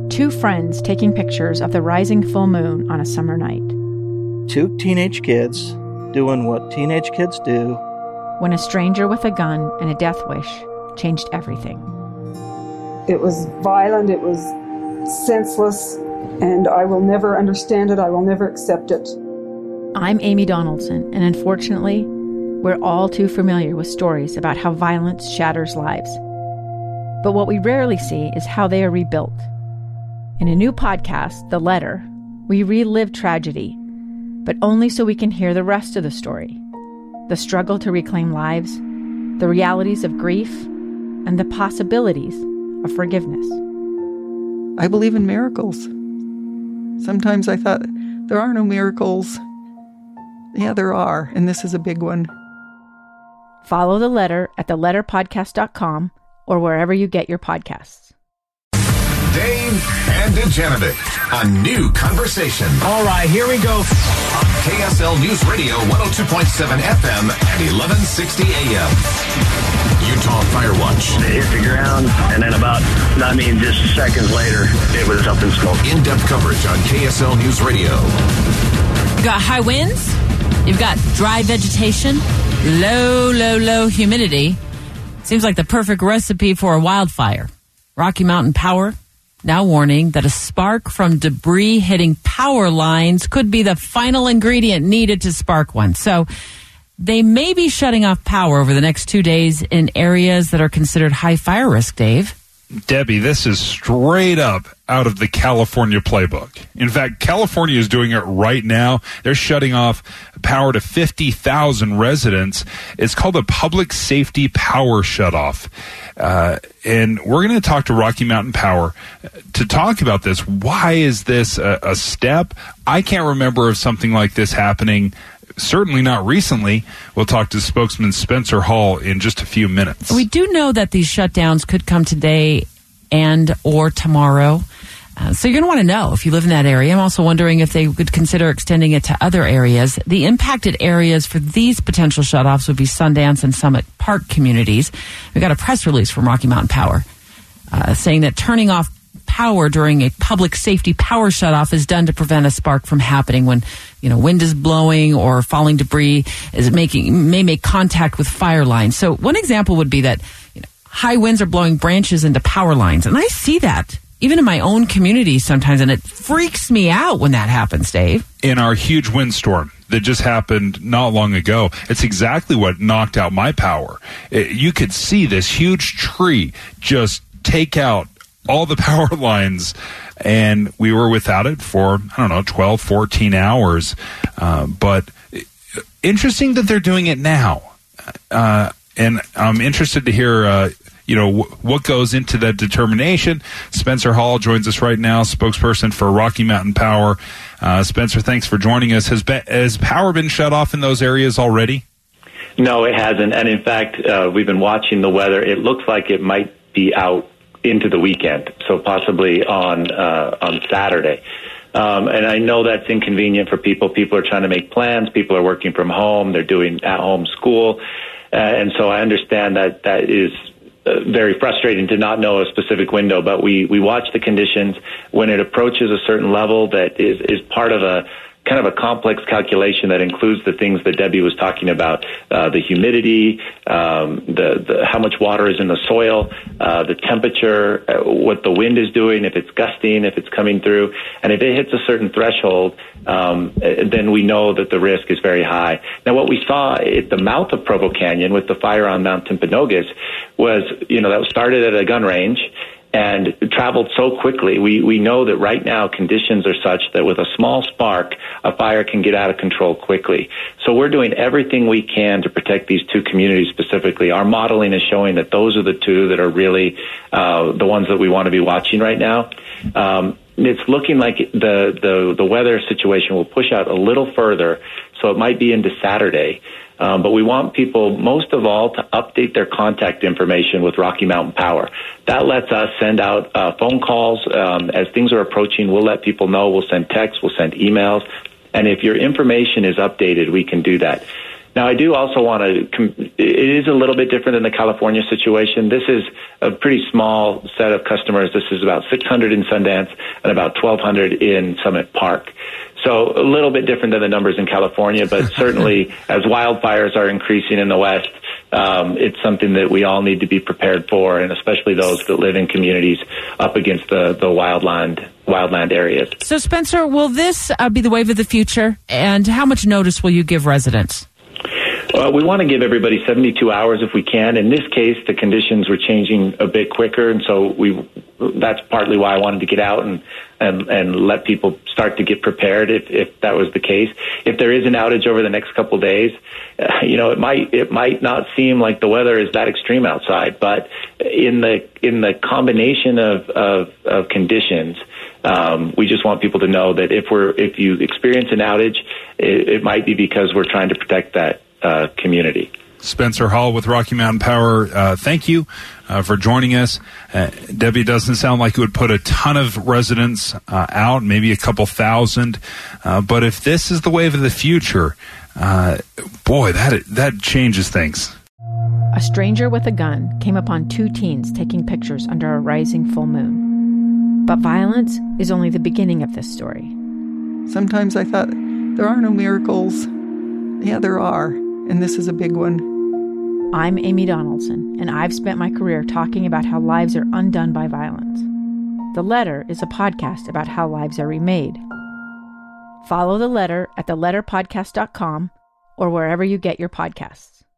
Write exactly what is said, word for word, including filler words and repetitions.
Two friends taking pictures of the rising full moon on a summer night. Two teenage kids doing what teenage kids do. When a stranger with a gun and a death wish changed everything. It was violent, it was senseless, and I will never understand it, I will never accept it. I'm Amy Donaldson, and unfortunately, we're all too familiar with stories about how violence shatters lives. But what we rarely see is how they are rebuilt. In a new podcast, The Letter, we relive tragedy, but only so we can hear the rest of the story. The struggle to reclaim lives, the realities of grief, and the possibilities of forgiveness. I believe in miracles. Sometimes I thought, there are no miracles. Yeah, there are, and this is a big one. Follow The Letter at the letter podcast dot com or wherever you get your podcasts. Dave and Dejanovic, a new conversation. All right, here we go. On K S L News Radio, one oh two point seven F M and eleven sixty A M. Utah Fire Watch. They hit the ground, and then about, I mean, just seconds later, it was up in smoke. In-depth coverage on K S L News Radio. You've got high winds. You've got dry vegetation. Low, low, low humidity. Seems like the perfect recipe for a wildfire. Rocky Mountain Power now warning that a spark from debris hitting power lines could be the final ingredient needed to spark one. So they may be shutting off power over the next two days in areas that are considered high fire risk, Dave. Debbie, this is straight up out of the California playbook. In fact, California is doing it right now. They're shutting off power to fifty thousand residents. It's called a public safety power shutoff. Uh, and we're going to talk to Rocky Mountain Power to talk about this. Why is this a, a step? I can't remember of something like this happening. Certainly not recently. We'll talk to spokesman Spencer Hall in just a few minutes. We do know that these shutdowns could come today and or tomorrow. Uh, so you're going to want to know if you live in that area. I'm also wondering if they would consider extending it to other areas. The impacted areas for these potential shutoffs would be Sundance and Summit Park communities. We got a press release from Rocky Mountain Power uh, saying that turning off power during a public safety power shutoff is done to prevent a spark from happening when, you know, wind is blowing or falling debris is making may make contact with fire lines. So one example would be that, you know, high winds are blowing branches into power lines, and I see that even in my own community sometimes, and it freaks me out when that happens, Dave. In our huge windstorm that just happened not long ago, it's exactly what knocked out my power. It, you could see this huge tree just take out all the power lines, and we were without it for, I don't know, twelve, fourteen hours. Uh, but interesting that they're doing it now. Uh, and I'm interested to hear, uh, you know, w- what goes into that determination. Spencer Hall joins us right now, spokesperson for Rocky Mountain Power. Uh, Spencer, thanks for joining us. Has, be- has power been shut off in those areas already? No, it hasn't. And in fact, uh, we've been watching the weather. It looks like it might be out into the weekend, so possibly on uh, on Saturday. Um, and I know that's inconvenient for people. People are trying to make plans. People are working from home. They're doing at-home school. Uh, and so I understand that that is uh, very frustrating to not know a specific window. But we, we watch the conditions. When it approaches a certain level that is, is part of a kind of a complex calculation that includes the things that Debbie was talking about, uh, the humidity, um, the, the how much water is in the soil, uh, the temperature, uh, what the wind is doing, if it's gusting, if it's coming through. And if it hits a certain threshold, um, then we know that the risk is very high. Now, what we saw at the mouth of Provo Canyon with the fire on Mount Timpanogos was, you know, that started at a gun range and traveled so quickly. We we know that right now conditions are such that with a small spark, a fire can get out of control quickly. So we're doing everything we can to protect these two communities specifically. Our modeling is showing that those are the two that are really uh, the ones that we want to be watching right now. Um, it's looking like the, the, the weather situation will push out a little further, so it might be into Saturday. Um, but we want people, most of all, to update their contact information with Rocky Mountain Power. That lets us send out uh, phone calls. Um, as things are approaching, we'll let people know. We'll send texts. We'll send emails. And if your information is updated, we can do that. Now, I do also want to, it is a little bit different than the California situation. This is a pretty small set of customers. This is about six hundred in Sundance and about twelve hundred in Summit Park. So a little bit different than the numbers in California, but certainly as wildfires are increasing in the West, um, it's something that we all need to be prepared for, and especially those that live in communities up against the, the wildland wildland areas. So, Spencer, will this uh, be the wave of the future, and how much notice will you give residents? Well, we want to give everybody seventy-two hours if we can. In this case, the conditions were changing a bit quicker, and so we that's partly why I wanted to get out and, and, and let people start to get prepared if, if that was the case. If there is an outage over the next couple of days, uh, you know, it might it might not seem like the weather is that extreme outside, but in the in the combination of, of, of conditions, Um, we just want people to know that if we're if you experience an outage, it, it might be because we're trying to protect that uh, community. Spencer Hall with Rocky Mountain Power, uh, thank you uh, for joining us. Uh, Debbie, it doesn't sound like it would put a ton of residents uh, out, maybe a couple thousand. Uh, but if this is the wave of the future, uh, boy, that that changes things. A stranger with a gun came upon two teens taking pictures under a rising full moon. But violence is only the beginning of this story. Sometimes I thought, there are no miracles. Yeah, there are, and this is a big one. I'm Amy Donaldson, and I've spent my career talking about how lives are undone by violence. The Letter is a podcast about how lives are remade. Follow The Letter at the letter podcast dot com or wherever you get your podcasts.